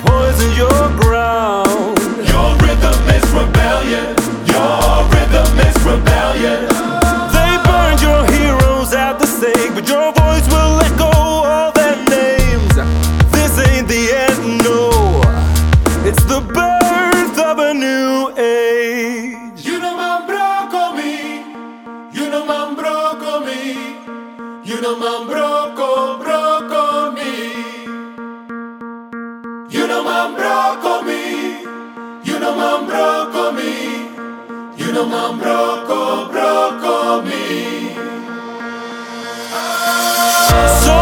poison your ground. Your rhythm is rebellion. Your rhythm is rebellion. They burned your heroes at the stake, but your voice will echo all their names. This ain't the end, no. It's the birth of a new age. You know man broke me. You know man broke me. You know man broke me. You know man broke me. You know man broke me. You know man broke me. So